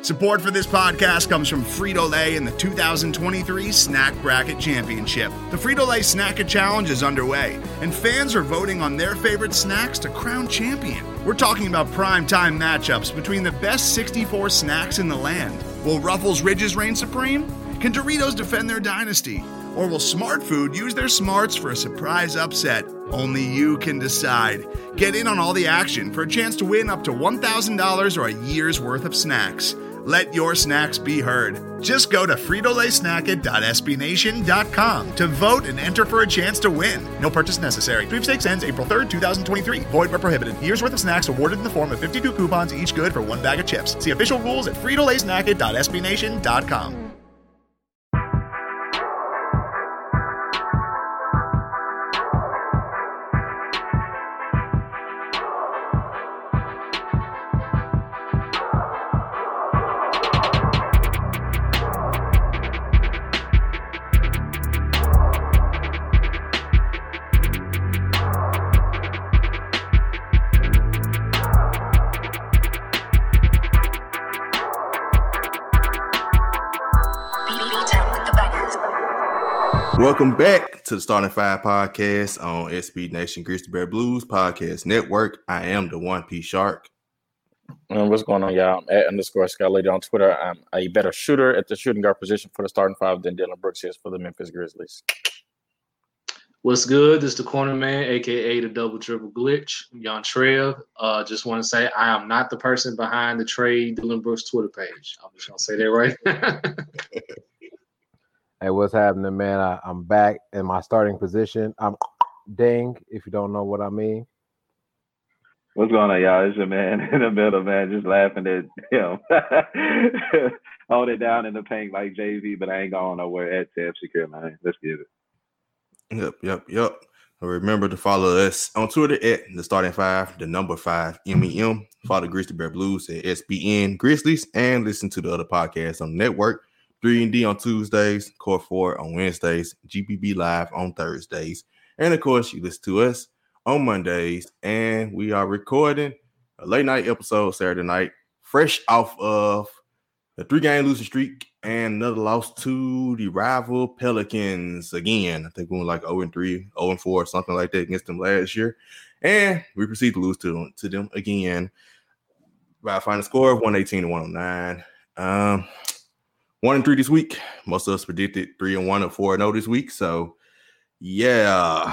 Support for this podcast comes from Frito-Lay and the 2023 Snack Bracket Championship. The Frito-Lay Snack-A Challenge is underway, and fans are voting on their favorite snacks to crown champion. We're talking about prime-time matchups between the best 64 snacks in the land. Will Ruffles Ridges reign supreme? Can Doritos defend their dynasty? Or will Smart Food use their smarts for a surprise upset? Only you can decide. Get in on all the action for a chance to win up to $1,000 or a year's worth of snacks. Let your snacks be heard. Just go to fritolaysnacket.sbnation.com to vote and enter for a chance to win. No purchase necessary. Sweepstakes ends April 3rd, 2023. Void where prohibited. Year's worth of snacks awarded in the form of 52 coupons, each good for one bag of chips. See official rules at fritolaysnacket.sbnation.com. Welcome back to the Starting Five podcast on SB Nation Grizzly Bear Blues Podcast Network. I am the One Piece Shark. What's going on, y'all? I'm at _Scott Lady on Twitter. I'm a better shooter at the shooting guard position for the starting five than Dylan Brooks is for the Memphis Grizzlies. What's good? This is the corner man, aka the double triple glitch, Jan Trev. Just want to say I am not the person behind the trade Dylan Brooks Twitter page. I'm just gonna say that right. Hey, what's happening, man? I'm back in my starting position. I'm Ding, if you don't know what I mean. What's going on, y'all? It's your man in the middle, man, just laughing at him. Hold it down in the paint like JV, but I ain't going nowhere at Tab Secure, man. Let's get it. Yep. Remember to follow us on Twitter at the Starting Five, the number 5 MEM. Follow Grizzly Bear Blues at SBN Grizzlies, and listen to the other podcasts on the network. 3&D on Tuesdays, Core 4 on Wednesdays, GBB Live on Thursdays. And, of course, you listen to us on Mondays. And we are recording a late-night episode Saturday night, fresh off of a 3-game losing streak and another loss to the rival Pelicans again. I think we were like 0-3, 0-4, something like that against them last year. And we proceed to lose to them again by a final score of 118-109. 1-3 this week. Most of us predicted 3-1 or 4-0 this week. So, yeah.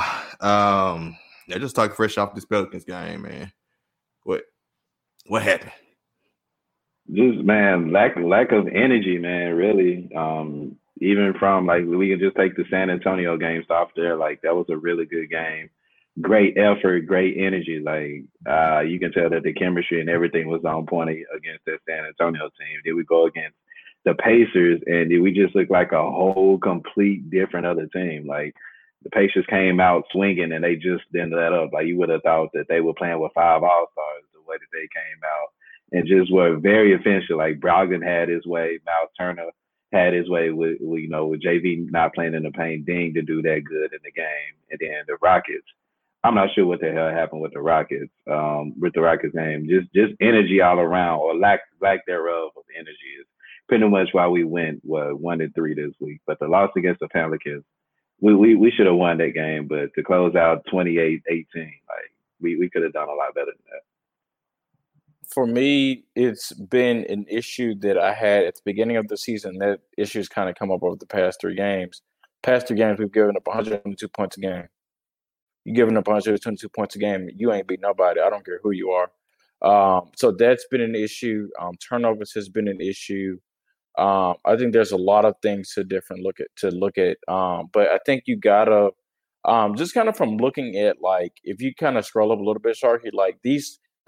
Just talking fresh off this Pelicans game, man. What happened? Just, man, lack of energy, man, really. Even from, like, we can just take the San Antonio game off there. Like, that was a really good game. Great effort, great energy. Like, you can tell that the chemistry and everything was on point against that San Antonio team. Then we go against the Pacers, and we just look like a whole complete different other team. Like, the Pacers came out swinging, and they just didn't let up. Like, you would have thought that they were playing with 5 All-Stars the way that they came out, and just were very offensive. Like, Brogdon had his way, Miles Turner had his way with JV not playing in the paint, Ding to do that good in the game, and then the Rockets. I'm not sure what the hell happened with the Rockets game. Just energy all around, or lack thereof of energy is pretty much why we went 1-3 this week. But the loss against the Pelicans, we should have won that game. But to close out 28-18, like we could have done a lot better than that. For me, it's been an issue that I had at the beginning of the season. That issue's kind of come up over the past 3 games. Past 3 games, we've given up 122 points a game. You're giving up 122 points a game, you ain't beat nobody. I don't care who you are. So that's been an issue. Turnovers has been an issue. I think there's a lot of things to look at. But I think you gotta just kind of from looking at, like, if you kind of scroll up a little bit, Sharky, like the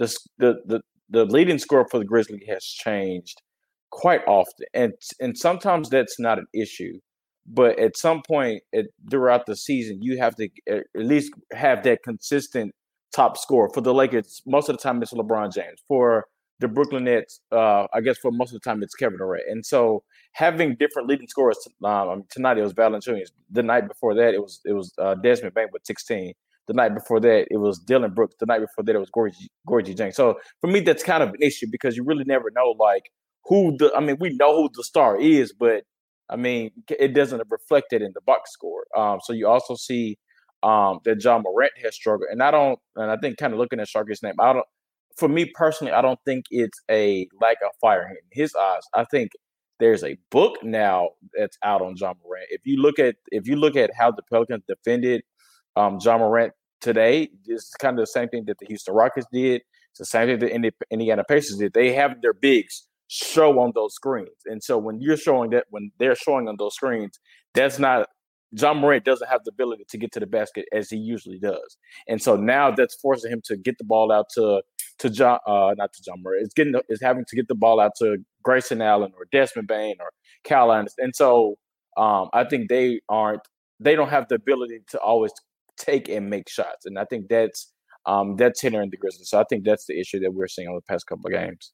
leading scorer for the Grizzlies has changed quite often, and sometimes that's not an issue. But at some point throughout the season, you have to at least have that consistent top scorer. For the Lakers, most of the time it's LeBron James. For the Brooklyn Nets, I guess for most of the time it's Kevin Durant. And so having different leading scorers, tonight it was Valanciunas. The night before that, it was Desmond Bain with 16. The night before that, it was Dylan Brooks. The night before that, it was Gorgie James. So for me, that's kind of an issue because you really never know, like, we know who the star is, but I mean, it doesn't reflect it in the box score. So you also see that Ja Morant has struggled, and I think kind of looking at Sharky's name, for me personally, I don't think it's a lack of fire in his eyes. I think there's a book now that's out on Ja Morant. If you look at how the Pelicans defended Ja Morant today, it's kind of the same thing that the Houston Rockets did. It's the same thing that the Indiana Pacers did. They have their bigs show on those screens, and so when they're showing on those screens, that's not Ja Morant doesn't have the ability to get to the basket as he usually does, and so now that's forcing him to get the ball out to John, not to Ja Morant. It's having to get the ball out to Grayson Allen or Desmond Bane or Kyle Anderson, and so I think they don't have the ability to always take and make shots, and I think that's hindering the Grizzlies. So I think that's the issue that we're seeing on the past couple of games.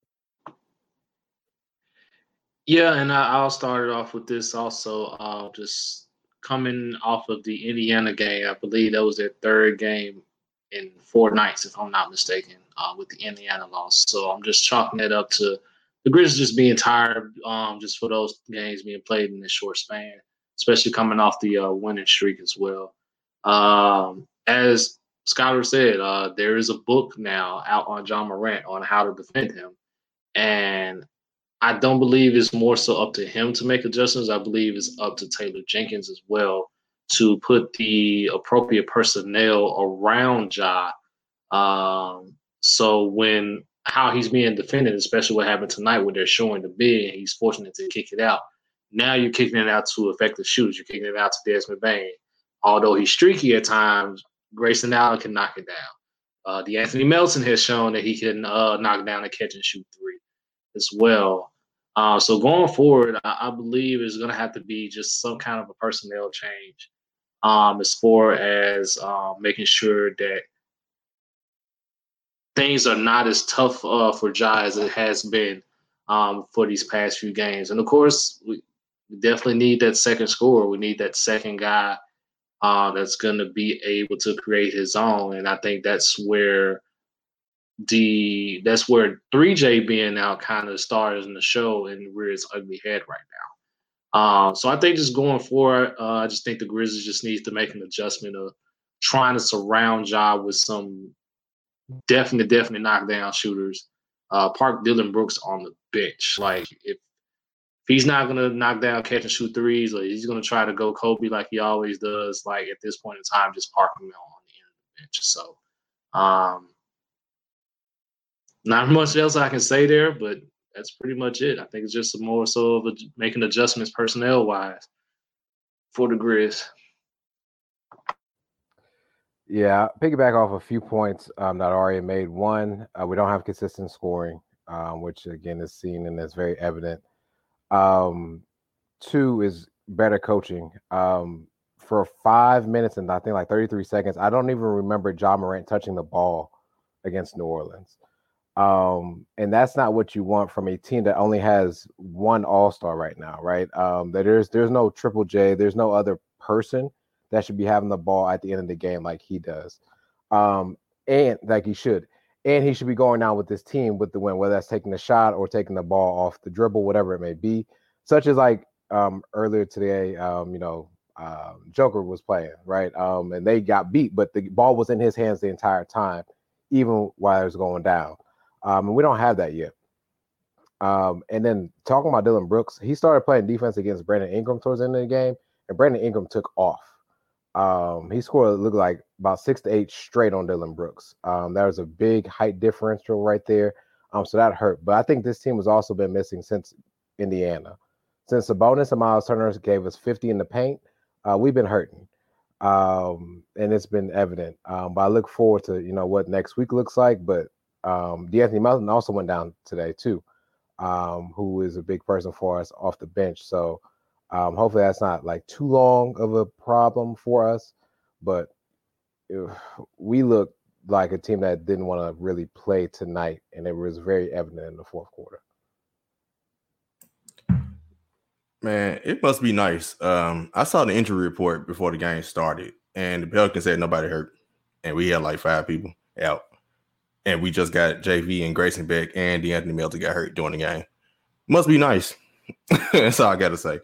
Yeah, and I'll start it off with this also. Just coming off of the Indiana game, I believe that was their third game in 4 nights, if I'm not mistaken, with the Indiana loss. So I'm just chalking that up to the Grizzlies just being tired, just for those games being played in this short span, especially coming off the winning streak as well. As Skylar said, there is a book now out on Ja Morant on how to defend him, and I don't believe it's more so up to him to make adjustments. I believe it's up to Taylor Jenkins as well to put the appropriate personnel around Ja. So when how he's being defended, especially what happened tonight where they're showing the big and he's fortunate to kick it out. Now you're kicking it out to effective shooters. You're kicking it out to Desmond Bane. Although he's streaky at times, Grayson Allen can knock it down. DeAnthony Melton has shown that he can knock down a catch and shoot three as well. So going forward, I believe it's going to have to be just some kind of a personnel change as far as making sure that things are not as tough for Ja as it has been for these past few games. And, of course, we definitely need that second scorer. We need that second guy that's going to be able to create his own. And I think that's where 3J being out kind of stars in the show and rears its ugly head right now. So I think just going forward, I just think the Grizzlies just needs to make an adjustment of trying to surround Ja with some definitely knockdown shooters. Park Dillon Brooks on the bench. Like if he's not gonna knock down catch and shoot threes, or he's gonna try to go Kobe like he always does, like at this point in time, just park him on the end of the bench. So not much else I can say there, but that's pretty much it. I think it's just more so of making adjustments personnel-wise for the Grizz. Yeah, piggyback off a few points that I already made. One, we don't have consistent scoring, which, again, is seen and is very evident. 2 is better coaching. For 5 minutes and I think like 33 seconds, I don't even remember Ja Morant touching the ball against New Orleans. And that's not what you want from a team that only has one all-star right now, right? There's no Triple J. There's no other person that should be having the ball at the end of the game like he does, and like he should. And he should be going down with this team with the win, whether that's taking the shot or taking the ball off the dribble, whatever it may be. Such as like earlier today, Joker was playing, right? And they got beat, but the ball was in his hands the entire time, even while it was going down. And we don't have that yet. And then talking about Dillon Brooks, he started playing defense against Brandon Ingram towards the end of the game, and Brandon Ingram took off. He scored, it looked like, about 6 to 8 straight on Dillon Brooks. That was a big height differential right there. So that hurt. But I think this team has also been missing since Indiana. Since Sabonis and Miles Turner gave us 50 in the paint, we've been hurting. And it's been evident. But I look forward to, what next week looks like. But DeAnthony Melton also went down today too, who is a big person for us off the bench. So hopefully that's not like too long of a problem for us. But we look like a team that didn't want to really play tonight, and it was very evident in the fourth quarter. Man, it must be nice. I saw the injury report before the game started, and the Pelicans said nobody hurt, and we had like 5 people out. And we just got JV and Grayson back, and DeAnthony Melton got hurt during the game. Must be nice. That's all I got to say.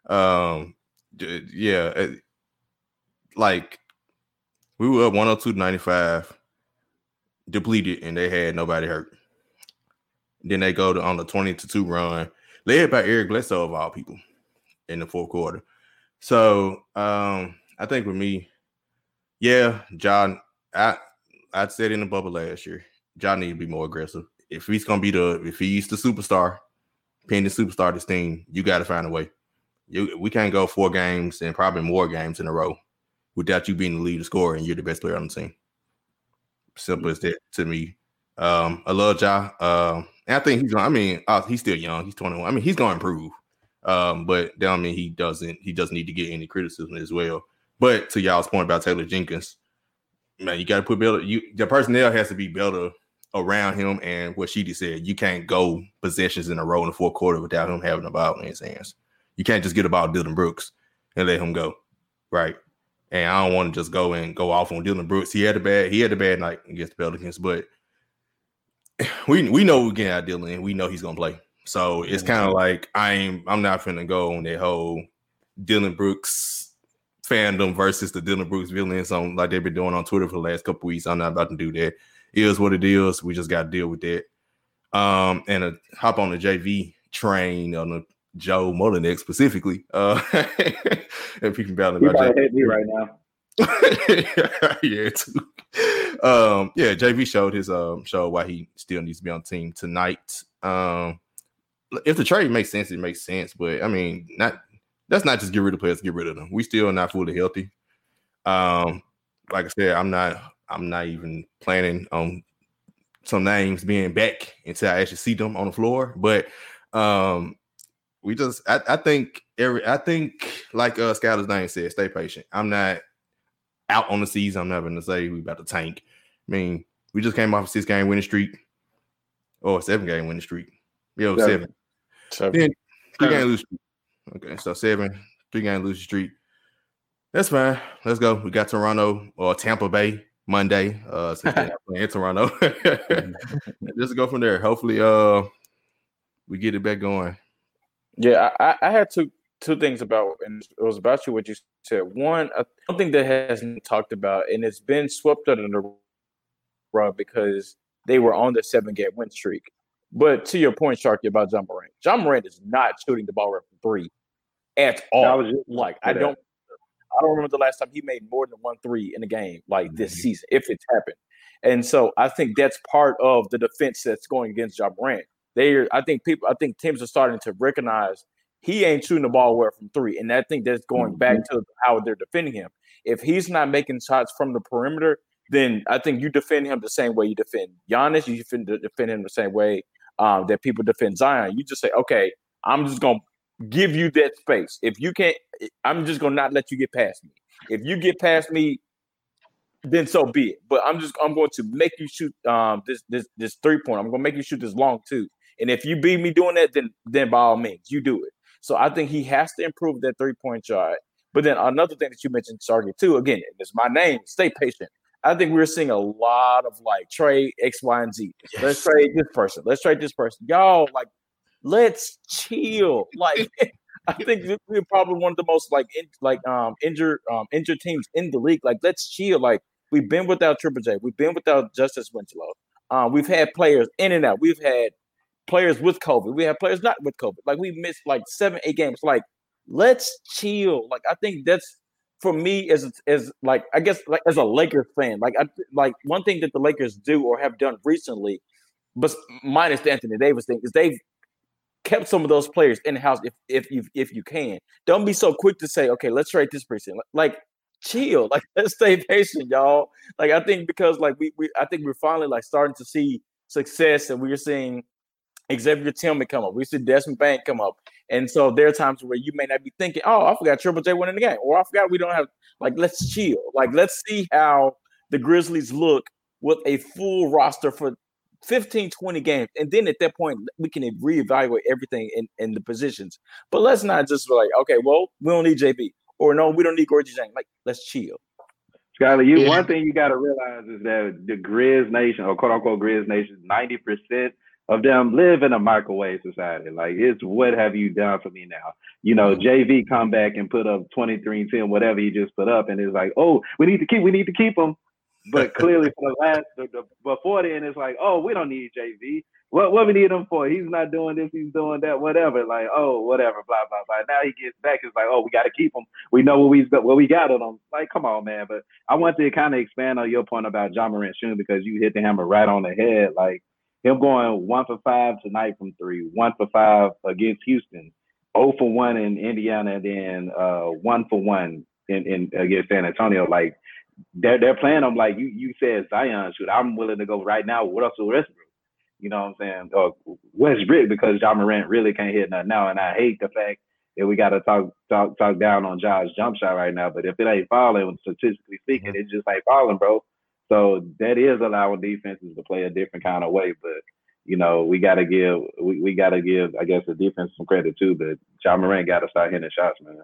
Like we were up 102-95, depleted, and they had nobody hurt. Then they go on the 20-2 run, led by Eric Bledsoe of all people in the fourth quarter. So I think with me, John, I said in the bubble last year, John need to be more aggressive. If he's gonna be if he's the superstar, pending superstar this team, you got to find a way. We can't go 4 games and probably more games in a row without you being the lead scorer and you're the best player on the team. Simple as that to me. I love Ja. And I think he's still young. He's 21. I mean, he's going to improve. But that don't mean he doesn't need to get any criticism as well. But to y'all's point about Taylor Jenkins, man, you got to put better. The personnel has to be better around him. And what she just said, you can't go possessions in a row in the fourth quarter without him having the ball in his hands. You can't just get the ball to Dillon Brooks and let him go, right? And I don't want to just go off on Dillon Brooks. He had a bad night against the Pelicans, but we know we're getting out Dillon and we know he's gonna play. So it's kind of like I'm not finna go on that whole Dillon Brooks fandom versus the Dillon Brooks villains on like they've been doing on Twitter for the last couple weeks. I'm not about to do that. It is what it is. We just got to deal with that. And hop on the JV train on the Joe Mullinex specifically. If you can balance about hit me right now. Yeah, too. JV showed his show why he still needs to be on the team tonight. If the trade makes sense, it makes sense. But I mean, that's not just get rid of players, get rid of them. We still not fully healthy. Like I said, I'm not even planning on some names being back until I actually see them on the floor. But I think like Skyler's name said, stay patient. I'm not out on the season. I'm not going to say we about to tank. I mean, we just came off a 6-game winning streak or a 7-game winning streak. Yeah, 7. Then 3-game losing streak. Okay, so 7, 3-game losing streak. That's fine. Let's go. We got Toronto or Tampa Bay Monday. Since they're not playing in Toronto. Just go from there. Hopefully, we get it back going. Yeah, I had two things about, and it was about you what you said. One thing that hasn't been talked about, and it's been swept under the rug because they were on the 7-game win streak. But to your point, Sharky, about Ja Morant. Ja Morant is not shooting the ball from 3 at all. I don't remember the last time he made more than 1 3 in a game like this season, if it's happened. And so I think that's part of the defense that's going against Ja Morant. I think teams are starting to recognize he ain't shooting the ball well from 3. And I think that's going back to how they're defending him. If he's not making shots from the perimeter, then I think you defend him the same way you defend Giannis. You defend him the same way that people defend Zion. You just say, okay, I'm just going to give you that space. If you can't, I'm just going to not let you get past me. If you get past me, then so be it. But I'm going to make you shoot this 3-point. I'm going to make you shoot this long too. And if you beat me doing that, then by all means, you do it. So I think he has to improve that 3-point shot. But then another thing that you mentioned, Sargi, too, again, it's my name, stay patient. I think we're seeing a lot of like trade X, Y, and Z. Yes. Let's trade this person. Let's trade this person. Y'all, like, let's chill. Like, I think we're probably one of the most injured teams in the league. Like, let's chill. Like, we've been without Triple J. We've been without Justice Winslow. We've had players in and out. We've had players with COVID. We have players not with COVID. Like, we missed like 7-8 games. Like, let's chill. Like, I think that's, for me, as like, I guess, like, as a Lakers fan, like one thing that the Lakers do or have done recently, but minus the Anthony Davis thing, is they've kept some of those players in the house if you can. Don't be so quick to say, okay, let's trade this person. Like, chill. Like, let's stay patient, y'all. Like, I think because like I think we're finally like starting to see success, and we're seeing Xavier Tillman come up. We see Desmond Bane come up. And so there are times where you may not be thinking, oh, I forgot Triple J winning the game. Or I forgot we don't have, like, let's chill. Like, let's see how the Grizzlies look with a full roster for 15, 20 games. And then at that point, we can reevaluate everything in the positions. But let's not just be like, okay, well, we don't need JB. Or no, we don't need Gorgie Jang. Like, let's chill. Skyler, one thing you got to realize is that the Grizz Nation, or quote-unquote Grizz Nation, 90% of them live in a microwave society. Like, it's what have you done for me now? You know, JV come back and put up 23 and 10, whatever he just put up, and it's like, oh, we need to keep him. But clearly for before then, it's like, oh, we don't need JV. What we need him for? He's not doing this, he's doing that, whatever. Like, oh, whatever, blah, blah, blah. Now he gets back, it's like, oh, we got to keep him. We know what we got on him. Like, come on, man. But I want to kind of expand on your point about Ja Morant shooting, because you hit the hammer right on the head. Like, him going 1 for 5 tonight from 3, 1 for 5 against Houston, 0 for 1 in Indiana, and then 1 for 1 in against San Antonio. Like, they're playing them like you said, Zion shoot. I'm willing to go right now with Russell Westbrook. You know what I'm saying? Or Westbrook, because Ja Morant really can't hit nothing now. And I hate the fact that we got to talk down on Ja's jump shot right now. But if it ain't falling, statistically speaking, it just ain't falling, bro. So that is allowing defenses to play a different kind of way. But, you know, we got to give, I guess, the defense some credit too. But Ja Morant got to start hitting shots, man.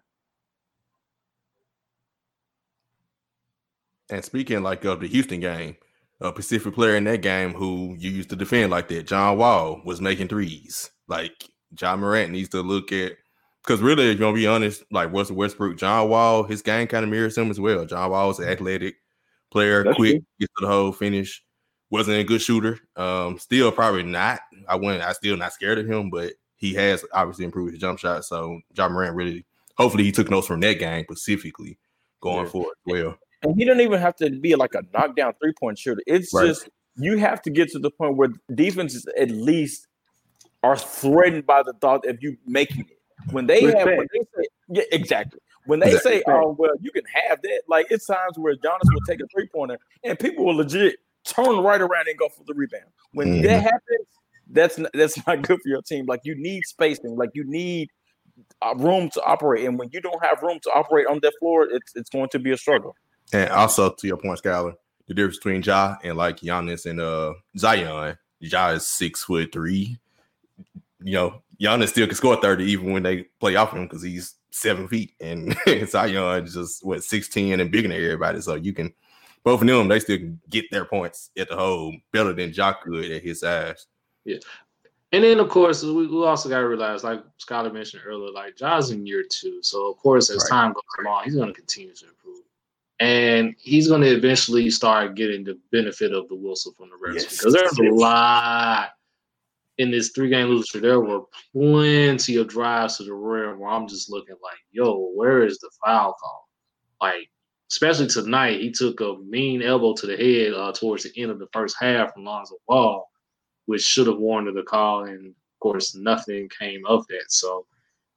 And speaking like of the Houston game, a Pacific player in that game who you used to defend like that, John Wall, was making threes. Like, Ja Morant needs to look at, because really, if you're going to be honest, like Russell Westbrook, John Wall, his game kind of mirrors him as well. John Wall is an athletic player, That's quick, true. gets to the hole, finish. Wasn't a good shooter. Still probably not. I still not scared of him, but he has obviously improved his jump shot. So Ja Morant really, hopefully he took notes from that game specifically going forward as well. And he don't even have to be like a knockdown 3-point shooter. It's just you have to get to the point where defenses at least are threatened by the thought of you making it. When they say, exactly. When they say, oh, well, you can have that, like, it's times where Giannis will take a 3-pointer and people will legit turn right around and go for the rebound. When that happens, that's not good for your team. Like, you need spacing. Like, you need room to operate. And when you don't have room to operate on that floor, it's going to be a struggle. And also, to your point, Skylar, the difference between Ja and like Giannis and Zion, Ja is 6'3". You know, Giannis still can score 30 even when they play off him because he's 7 feet, and Zion is just 6'10" and bigger than everybody. So you can, both of them, they still can get their points at the hole better than Ja could at his size. Yeah. And then, of course, we also got to realize, like Skylar mentioned earlier, like Ja's in year 2. So, of course, as time goes along, he's going to continue to improve. And he's going to eventually start getting the benefit of the whistle from the refs. Because there's a lot in this 3-game losing streak. There were plenty of drives to the rim where I'm just looking like, yo, where is the foul call? Like, especially tonight, he took a mean elbow to the head towards the end of the first half from Lonzo Ball, which should have warranted a call. And, of course, nothing came of that. So,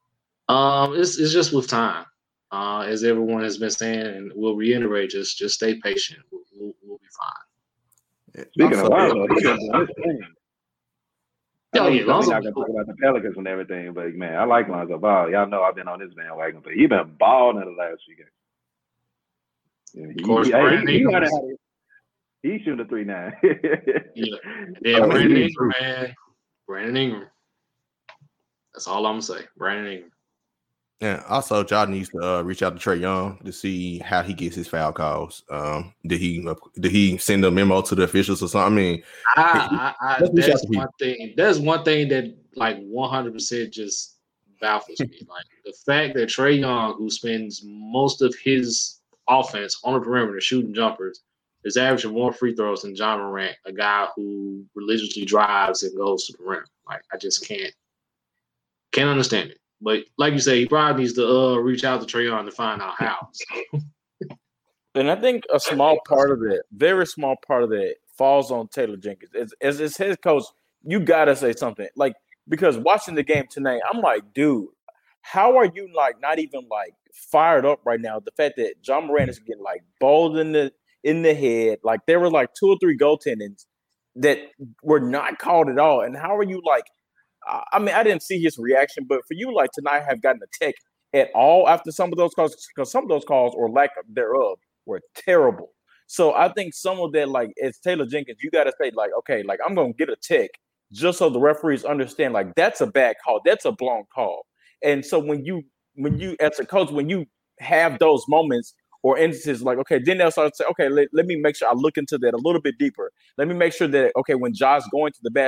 it's just with time. As everyone has been saying, and we'll reiterate, just stay patient. We'll be fine. Speaking of Lonzo, he's been doing his thing. Lonzo. We're not gonna talk about the Pelicans and everything, but man, I like Lonzo Ball. Y'all know I've been on his bandwagon, but he's been balling in the last few games. Of course, he's shooting a 3-9. Yeah, Brandon Ingram, man. Brandon Ingram. That's all I'm gonna say. Brandon Ingram. Yeah. Also, Ja needs to reach out to Trae Young to see how he gets his foul calls. Did he send a memo to the officials or something? I mean, that's one thing. That's one thing that like 100% just baffles me. Like the fact that Trae Young, who spends most of his offense on the perimeter shooting jumpers, is averaging more free throws than Ja Morant, a guy who religiously drives and goes to the rim. Like I just can't understand it. But like you say, he probably needs to reach out to Trae Young to find out how. And I think a small part of it, very small part of it, falls on Taylor Jenkins. As his head coach, you gotta say something. Like, because watching the game tonight, I'm like, dude, how are you like not even like fired up right now? The fact that Ja Morant is getting like bowled in the head, like there were like 2 or 3 goaltendings that were not called at all. And how are you like? I mean, I didn't see his reaction, but for you, like, to not have gotten a tech at all after some of those calls, because some of those calls or lack thereof were terrible. So I think some of that, like, as Taylor Jenkins, you got to say, like, okay, like, I'm going to get a tech just so the referees understand, like, that's a bad call. That's a blown call. And so when you, as a coach, when you have those moments or instances, like, okay, then they'll start to say, okay, let me make sure I look into that a little bit deeper. Let me make sure that, okay, when Ja's going to the basket,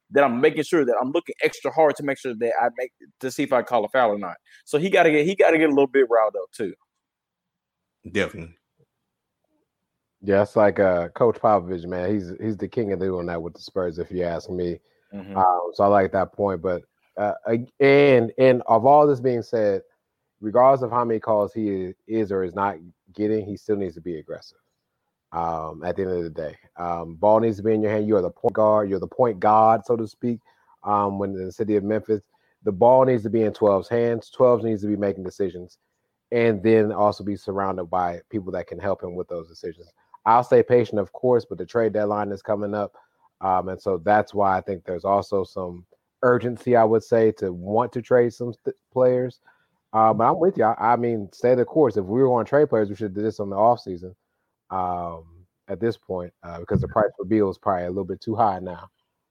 that I'm making sure that I'm looking extra hard to make sure that I make to see if I call a foul or not. So he got to get a little bit riled up too. Definitely. Yeah, it's like Coach Popovich, man. He's the king of doing that with the Spurs, if you ask me. Mm-hmm. So I like that point. But and of all this being said, regardless of how many calls he is or is not getting, he still needs to be aggressive. At the end of the day, ball needs to be in your hand. You are the point guard. You're the point guard, so to speak. When in the city of Memphis, the ball needs to be in 12's hands. 12 needs to be making decisions, and then also be surrounded by people that can help him with those decisions. I'll stay patient, of course, but the trade deadline is coming up. And so that's why I think there's also some urgency, I would say, to want to trade some players. But I'm with you. I mean, stay the course. If we were going to trade players, we should do this on the offseason at this point because the price for Beal is probably a little bit too high now.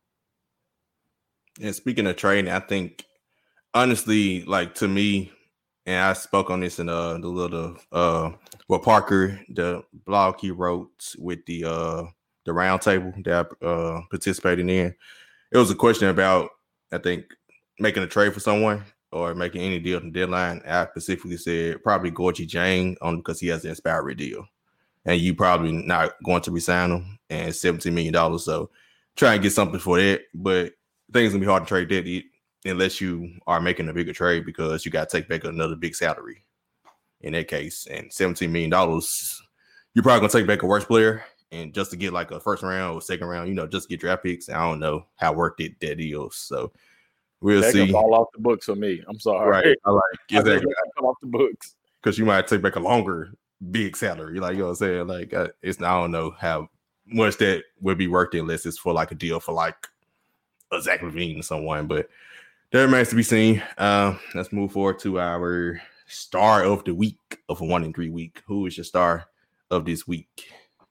And speaking of trading, I think, honestly, like to me, and I spoke on this in the little Parker, the blog he wrote with the roundtable that I participated in. It was a question about, I think, making a trade for someone or making any deal on the deadline. I specifically said probably Gorgie Jang because he has an expiry deal, and you probably not going to resign him and $17 million. So try and get something for that, but things gonna be hard to trade that unless you are making a bigger trade because you got to take back another big salary in that case. And $17 million, you're probably going to take back a worse player and just to get like a first round or second round, just get draft picks. I don't know how worth it that is. So we'll see. All off the books for me. I'm sorry. Right. I like exactly. Come off the books. Because you might take back a longer big salary. Like, you know what I'm saying? Like, I don't know how much that would be worth it unless it's for like a deal for like a Zach LaVine or someone, but that remains to be seen. Let's move forward to our star of the week of a 1-3 week. Who is your star of this week?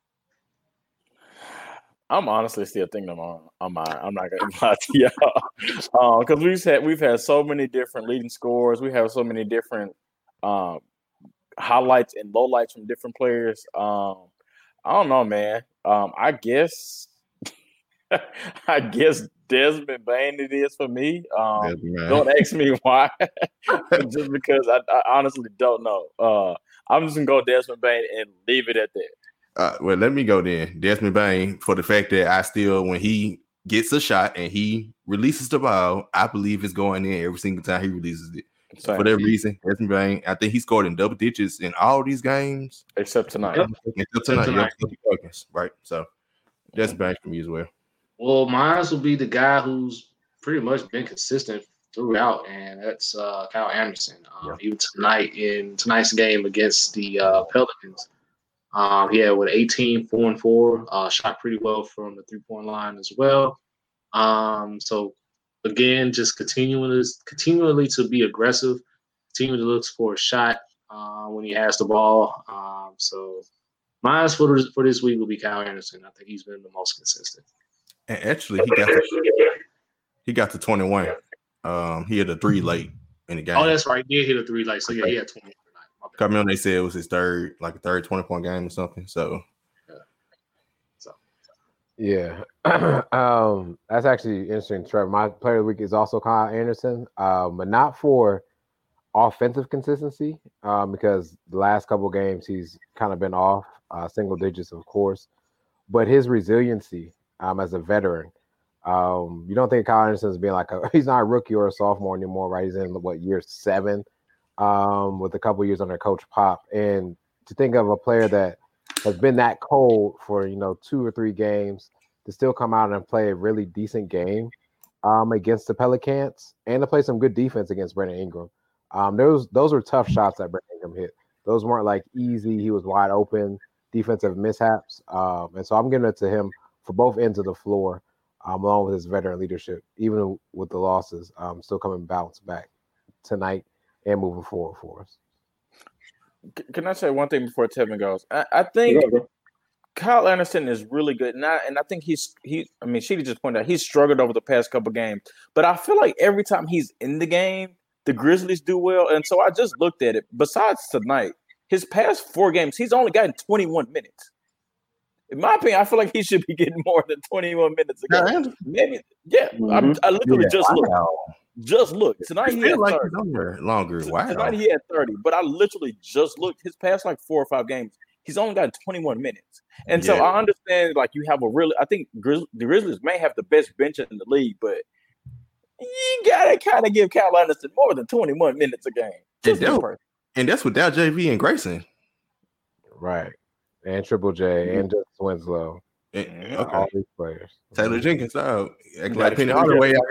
I'm honestly still thinking on mine. I'm not gonna lie to y'all because we've had so many different leading scorers. We have so many different highlights and lowlights from different players. I don't know, man. I guess Desmond Bane it is for me. Don't ask me why. Just because I honestly don't know. I'm just going to go Desmond Bane and leave it at that. Well, let me go then. Desmond Bane, for the fact that I still, when he gets a shot and he releases the ball, I believe it's going in every single time he releases it. For that reason, Desmond Bane, I think he scored in double digits in all these games. Except tonight. Right. So, Desmond Bane for me as well. Well, mine will be the guy who's pretty much been consistent throughout, and that's Kyle Anderson. Even tonight in tonight's game against the Pelicans, he had 18, 4 and 4, shot pretty well from the 3-point line as well. So again, just continually to be aggressive, continuing to look for a shot when he has the ball. So mine for this week will be Kyle Anderson. I think he's been the most consistent. And actually, he got to 21. He had a 3 late in the game. Oh, that's right. He did hit a 3 late. So yeah, he had 20 tonight. Coming on, they said it was his third 20-point game or something. So yeah, that's actually interesting, Trevor. My player of the week is also Kyle Anderson, but not for offensive consistency, because the last couple of games he's kind of been off single digits, of course, but his resiliency. As a veteran, you don't think Kyle Anderson is being he's not a rookie or a sophomore anymore, right? He's in year 7, with a couple of years under Coach Pop. And to think of a player that has been that cold for 2 or 3 games to still come out and play a really decent game against the Pelicans and to play some good defense against Brandon Ingram. Those were tough shots that Brandon Ingram hit. Those weren't easy. He was wide open, defensive mishaps, and so I'm giving it to him for both ends of the floor, along with his veteran leadership, even with the losses, still coming bounce back tonight and moving forward for us. Can I say one thing before Tevin goes? I think Kyle Anderson is really good, and I think Sheedy just pointed out he's struggled over the past couple games, but I feel like every time he's in the game, the Grizzlies do well, and so I just looked at it. Besides tonight, his past 4 games, he's only gotten 21 minutes. In my opinion, I feel like he should be getting more than 21 minutes a game. Maybe, yeah. I literally just looked. Tonight he had 30. Longer. Wow. Tonight he had 30, but I literally just looked. His past like 4 or 5 games, he's only got 21 minutes. And so I understand like you have I think the Grizzlies may have the best bench in the league, but you gotta kind of give Kyle Anderson more than 21 minutes a game. And that's without JV and Grayson. Right. And Triple J and Justice Winslow. All these players. Taylor Jenkins out. Acting like Penny Hardaway out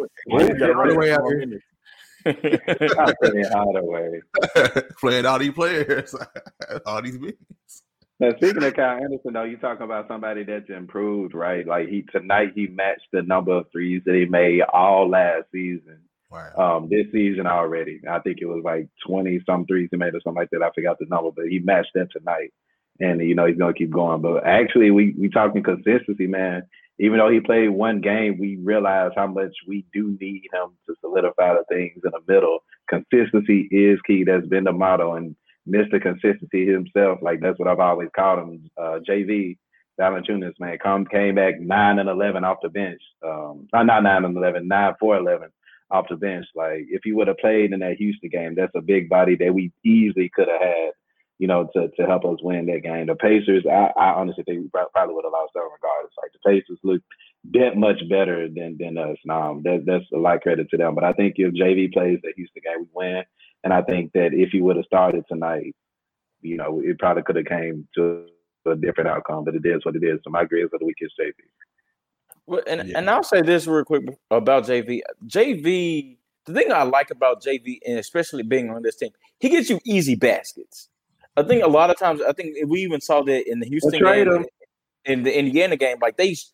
here. Penny Hardaway. Playing all these players. All these minutes. Now, speaking of Kyle Anderson, though, you're talking about somebody that's improved, right? Like tonight he matched the number of threes that he made all last season. Wow. This season already. I think it was like 20-some threes he made or something like that. I forgot the number, but he matched that tonight. And, he's going to keep going. But actually, we talking consistency, man. Even though he played one game, we realized how much we do need him to solidify the things in the middle. Consistency is key. That's been the motto. And Mr. Consistency himself, like that's what I've always called him, JV, Valanciunas, man, came back 9 and 11 off the bench. Not 9 and 11, 9 for 11. Off the bench. Like if he would have played in that Houston game, that's a big body that we easily could have had, to help us win that game. The Pacers, I honestly think we probably would have lost that regardless. Like the Pacers look that much better than us. That's a lot of credit to them. But I think if JV plays the Houston game, we win. And I think that if he would have started tonight, it probably could have came to a different outcome. But it is what it is. So my grades for the week is JV. Well, and I'll say this real quick about JV. JV, the thing I like about JV, and especially being on this team, he gets you easy baskets. I think a lot of times, we even saw that in the Houston game, in the Indiana game, like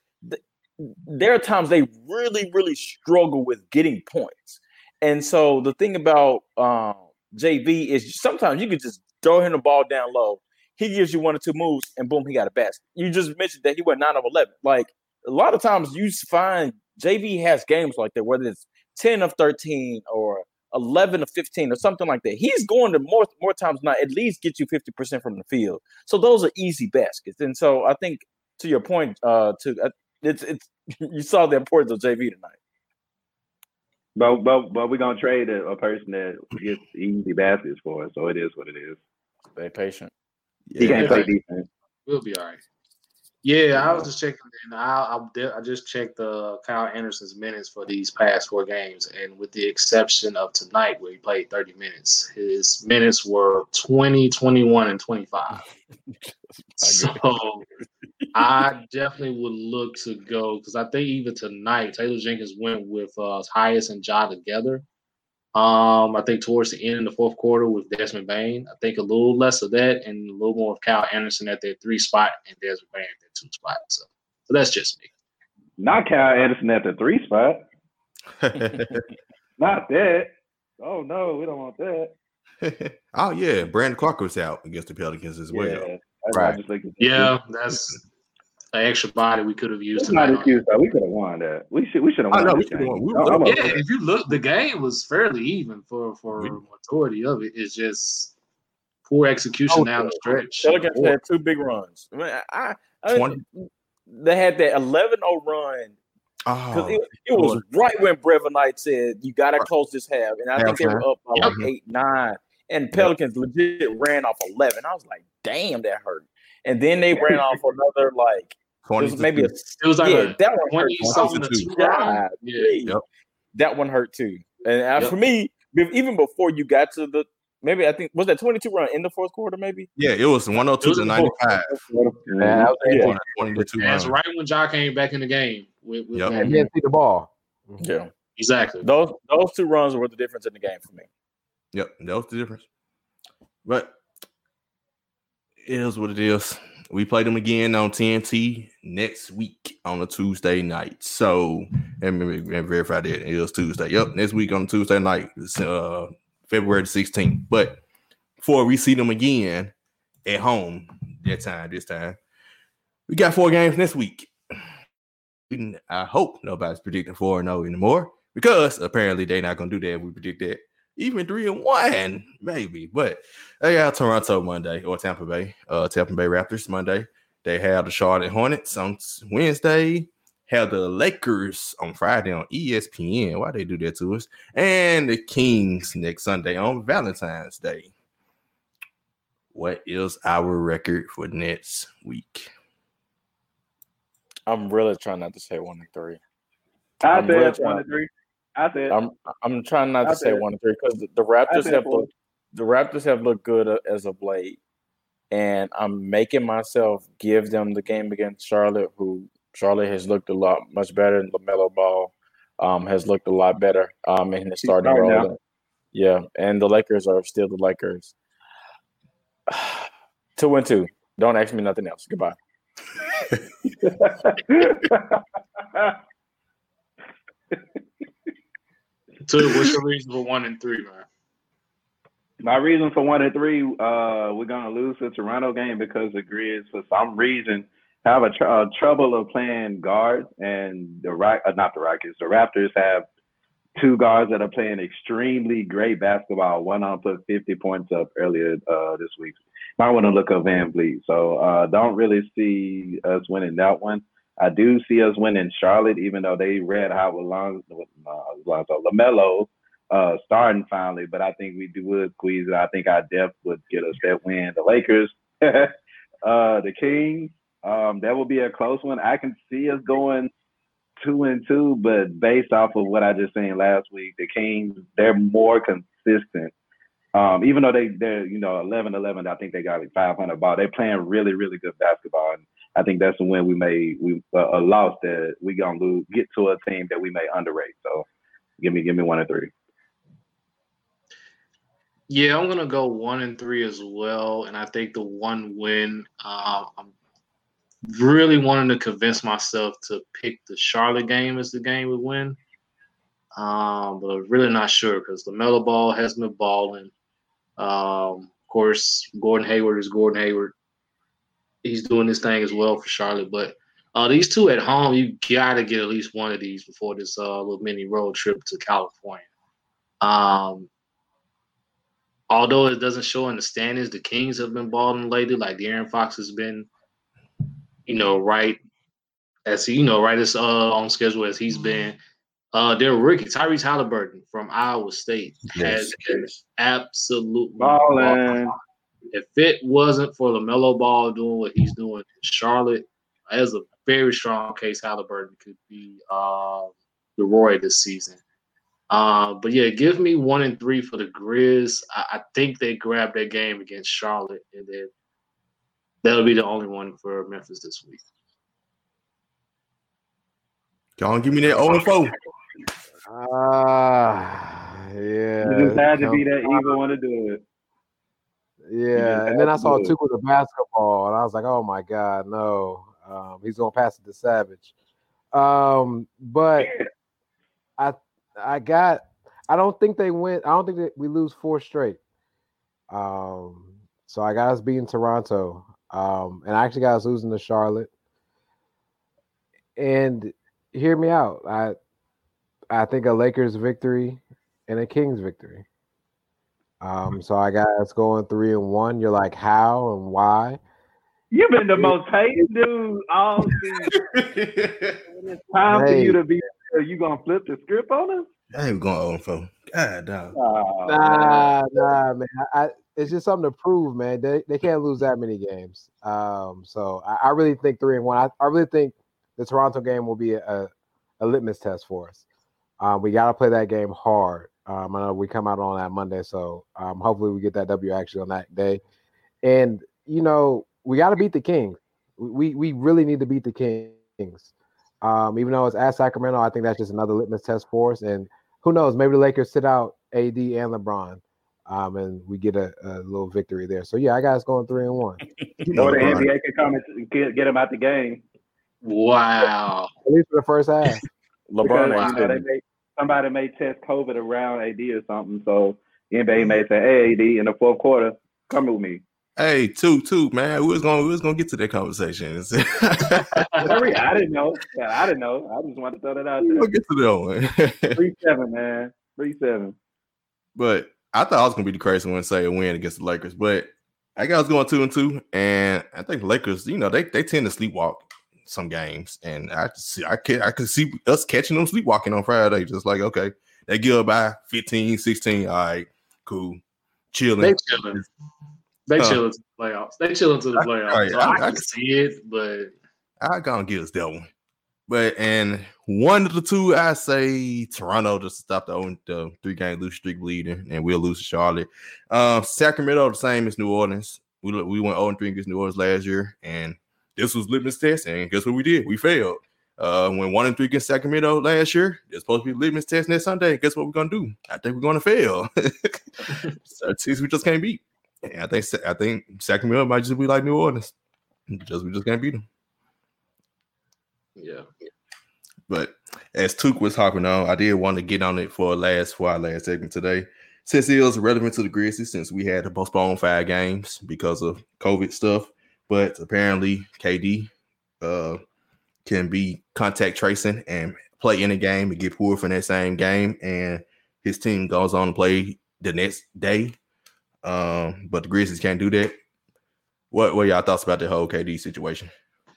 there are times they really, really struggle with getting points. And so the thing about JV is sometimes you can just throw him the ball down low. He gives you 1 or 2 moves, and boom, he got a basket. You just mentioned that he went 9 of 11. Like, a lot of times you find JV has games like that, whether it's 10 of 13 or 11 of 15 or something like that. He's going to more times not at least get you 50% from the field. So those are easy baskets. And so I think to your point, it's you saw the importance of JV tonight. But we're gonna trade a person that gets easy baskets for us. So it is what it is. Stay patient. He can't play defense. We'll be all right. Yeah, I was just checking. And I just checked Kyle Anderson's minutes for these past 4 games, and with the exception of tonight where he played 30 minutes, his minutes were 20, 21, and 25. So I definitely would look to go because I think even tonight Taylor Jenkins went with Tyus and Ja together. I think towards the end of the fourth quarter with Desmond Bane, I think a little less of that and a little more of Kyle Anderson at that 3 spot and Desmond Bane at that 2 spot. So that's just me. Not Kyle Anderson at the 3 spot. Not that. Oh no, we don't want that. Oh yeah, Brandon Clark was out against the Pelicans as well. Yeah, right. That's an extra body we could have used it's tonight. Not excuse, we could have won that. We should have won. We should have won. If you look, the game was fairly even for majority of it. It's just poor execution down the stretch. Pelicans had 2 big runs. I mean, they had that 11-0 run. Because it was right when Brevin Knight said, you got to close this half. And I think they were up by like 8-9. And Pelicans legit ran off 11. I was like, damn, that hurt. And then they ran off another like, it was like that one hurt. 22. That one hurt too. And for me, even before you got to the, maybe I think, was that 22 run in the fourth quarter maybe? Yeah, it was 102 to 95. That's right when Ja came back in the game. And he didn't see the ball. Yeah, exactly. Those 2 runs were the difference in the game for me. Yep, that was the difference. But it is what it is. We play them again on TNT next week on a Tuesday night. So, and verify that it was Tuesday. Yep, next week on Tuesday night, February the 16th. But before we see them again at home this time, we got 4 games next week. I hope nobody's predicting 4-0 anymore because apparently they're not going to do that. We predict that. Even 3-1, maybe. But they got Toronto Monday or Tampa Bay Raptors Monday. They have the Charlotte Hornets on Wednesday. Have the Lakers on Friday on ESPN. Why they do that to us? And the Kings next Sunday on Valentine's Day. What is our record for next week? I'm really trying not to say 1-3. I said 1-3. I said I'm trying not to say 1-3 because the Raptors have looked good as of late, and I'm making myself give them the game against Charlotte, who Charlotte has looked much better, and LaMelo Ball has looked a lot better in the starting role. Yeah, and the Lakers are still the Lakers. 2-2. Don't ask me nothing else. Goodbye. So what's your reason for 1-3, man? My reason for 1-3, we're gonna lose the Toronto game because the Grizz, for some reason, have a trouble of playing guards, and the Raptors have two guards that are playing extremely great basketball. One on put 50 points up earlier this week. Might want to look up Van Vliet. So don't really see us winning that one. I do see us winning Charlotte, even though they red hot with LaMelo starting finally. But I think we would squeeze it. I think our depth would get us that win. The Lakers, the Kings, that will be a close one. I can see us going 2-2, but based off of what I just seen last week, the Kings, they're more consistent. Even though they're 11-11, I think they got like 500 ball. They're playing really, really good basketball, and I think that's the win we lost that we gonna get to a team that we may underrate. So give me 1-3. Yeah, I'm gonna go 1-3 as well, and I think the one win. I'm really wanting to convince myself to pick the Charlotte game as the game we win, but really not sure because LaMelo Ball has been balling. Of course, Gordon Hayward is Gordon Hayward. He's doing this thing as well for Charlotte. But these two at home, you got to get at least one of these before this little mini road trip to California. Although it doesn't show in the standings, the Kings have been balling lately. Like De'Aaron Fox has been, right as on schedule as he's been. Their rookie, Tyrese Halliburton from Iowa State, has been absolutely balling. If it wasn't for LaMelo Ball doing what he's doing in Charlotte, there's a very strong case Halliburton could be the Roy this season. But yeah, give me 1-3 for the Grizz. I think they grab that game against Charlotte, and then that'll be the only one for Memphis this week. Y'all give me that 0-4. Yeah. You just had to be that evil one to do it. Yeah, and then I saw Tuchel the basketball, and I was like, "Oh my God, no! He's gonna pass it to Savage." But I don't think they win. I don't think that we lose 4 straight. So I got us beating Toronto, and I actually got us losing to Charlotte. And hear me out. I think a Lakers victory and a Kings victory. So I got us going 3-1. You're like, how and why? You've been the most hated dude all season. It's time for you to be. Are you gonna flip the script on us? I ain't going 0-4. God, dog. Nah, man. It's just something to prove, man. They can't lose that many games. So I really think 3-1. I really think the Toronto game will be a litmus test for us. We got to play that game hard. I know we come out on that Monday, so hopefully we get that W actually on that day. And, we got to beat the Kings. We really need to beat the Kings. Even though it's at Sacramento, I think that's just another litmus test for us. And who knows, maybe the Lakers sit out AD and LeBron, and we get a little victory there. So, yeah, I got us going 3-1. Or the NBA can come and get them out the game. Wow. At least for the first half. LeBron, somebody may test COVID around AD or something, so the NBA may say, "Hey, AD, in the fourth quarter, come with me." Hey, two, man. We was gonna get to that conversation. I didn't know. I just wanted to throw that out there. We'll get to that one. 3-7, man. 3-7. But I thought I was gonna be the crazy one to say a win against the Lakers, but I got us going 2-2, and I think Lakers, you know, they tend to sleepwalk some games, and I could see us catching them sleepwalking on Friday. Just like, okay, they give by 15, 16. All right, cool, chilling. They chilling. They chilling to the playoffs. They chilling to the playoffs. So I can see it, but I gonna give us that one. But and one of the two, I say Toronto just to stop the 3-game losing streak bleeding, and we'll lose to Charlotte. Sacramento the same as New Orleans. We went 0-3 against New Orleans last year, and this was litmus test. And guess what we did? We failed. When 1-3 against Sacramento last year, it's supposed to be litmus test next Sunday. Guess what we're gonna do? I think we're gonna fail. So teams we just can't beat. And I think Sacramento might just be like New Orleans. We just can't beat them. Yeah. But as Took was hopping on, I did want to get on it for our last segment today. Since it was relevant to the Grizzlies, since we had to postpone 5 games because of COVID stuff. But apparently KD can be contact tracing and play in a game and get pulled from that same game. And his team goes on to play the next day. But the Grizzlies can't do that. What are y'all thoughts about the whole KD situation?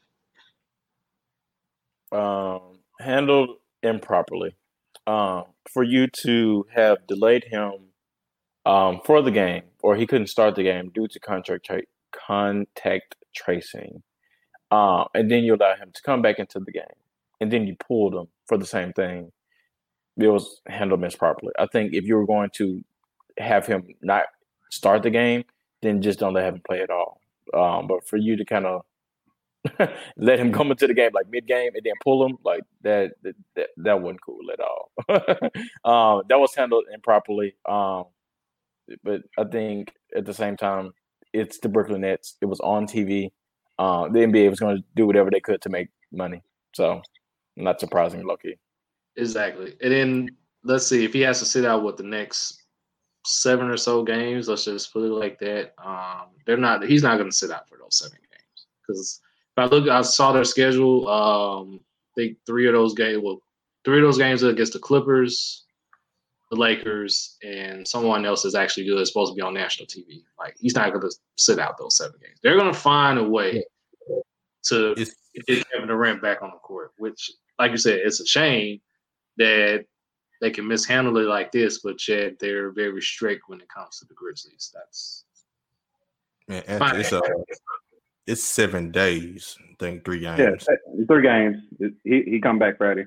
Handled improperly. For you to have delayed him for the game, or he couldn't start the game due to contact tracing, and then you allow him to come back into the game, and then you pulled him for the same thing. It was handled improperly. I think if you were going to have him not start the game, then just don't let him play at all. But for you to kind of let him come into the game like mid-game and then pull him like that wasn't cool at all. That was handled improperly. But I think at the same time, it's the Brooklyn Nets. It was on TV. The NBA was going to do whatever they could to make money. So not surprising, lucky. Exactly. And then let's see if he has to sit out with the next 7 or so games. Let's just put it like that. He's not going to sit out for those 7 games because I saw their schedule. I think 3 of those games are against the Clippers, the Lakers, and someone else is actually good. It's supposed to be on national TV. Like he's not going to sit out those 7 games. They're going to find a way to get Kevin Durant back on the court. Which, like you said, it's a shame that they can mishandle it like this, but yet they're very strict when it comes to the Grizzlies. It's 7 days. I think 3 games. Yeah, 3 games. He come back Friday.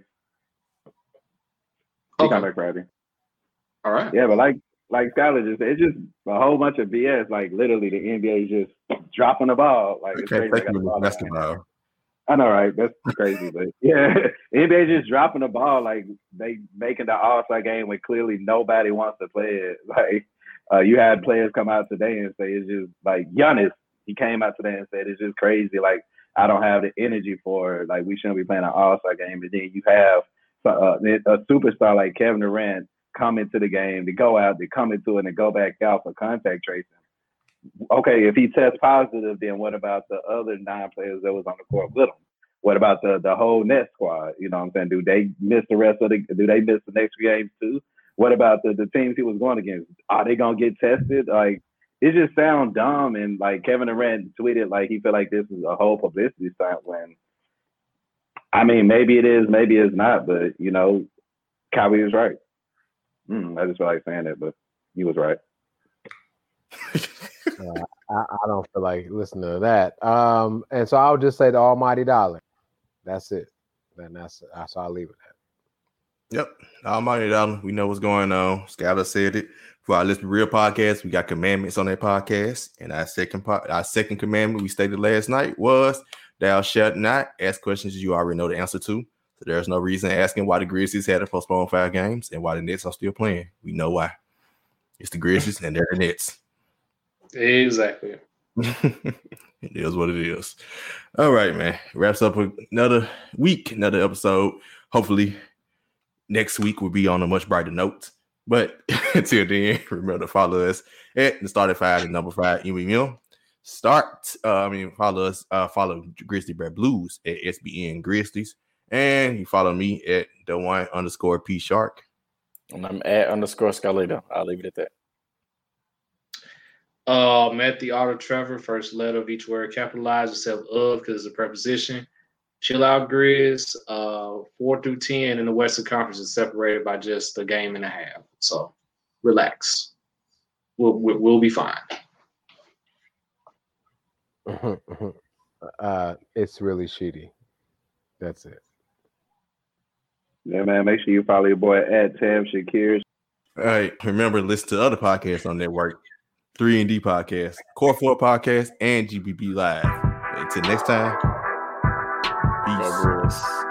He come back Friday. All right. Yeah, but like Skyler just said, it's just a whole bunch of BS. Like literally, the NBA is just dropping the ball. Like it's crazy. Basketball. I know, right? That's crazy, but yeah, the NBA just dropping the ball. Like they making the All-Star game when clearly nobody wants to play it. Like you had players come out today and say it's just like Giannis. He came out today and said it's just crazy. Like I don't have the energy for it. Like we shouldn't be playing an All-Star game. And then you have a superstar like Kevin Durant come into the game, to go out, to come into it and go back out for contact tracing. Okay, if he tests positive, then what about the other 9 players that was on the court with him? What about the whole Nets squad? You know what I'm saying? Do they miss the next 3 games too? What about the teams he was going against? Are they gonna get tested? Like it just sounds dumb. And like Kevin Durant tweeted, like he felt like this is a whole publicity stunt. When I mean, maybe it is, maybe it's not. But you know, Kyrie is right. I just feel like saying it, but he was right. I don't feel like listening to that. And so I'll just say the almighty dollar. That's it. Then that's how I'll leave it at. Yep. Almighty dollar. We know what's going on. Skyler said it. For our Let's Be Real podcast, we got commandments on that podcast. And our second commandment we stated last night was thou shalt not ask questions you already know the answer to. So there's no reason asking why the Grizzlies had to postpone 5 games and why the Nets are still playing. We know why. It's the Grizzlies and they're the Nets. Exactly. It is what it is. All right, man. Wraps up with another week, another episode. Hopefully next week will be on a much brighter note. But until then, remember to follow us at the Starting 5 and number 5 MWM. Follow us, follow Grizzly Bear Blues at SBN Grizzlies. And you follow me at the1_P Shark. And I'm at _Scalito. I'll leave it at that. Matthew Otter Trevor, first letter of each word capitalized except of because it's a preposition. Chill out, Grizz. 4 through 10 in the Western Conference is separated by just a game and a half. So relax. We'll be fine. It's really shitty. That's it. Yeah, man. Make sure you follow your boy at Tam Shakir. All right. Remember to listen to other podcasts on Network. 3&D Podcast, Core 4 Podcast, and GBB Live. Until next time, peace.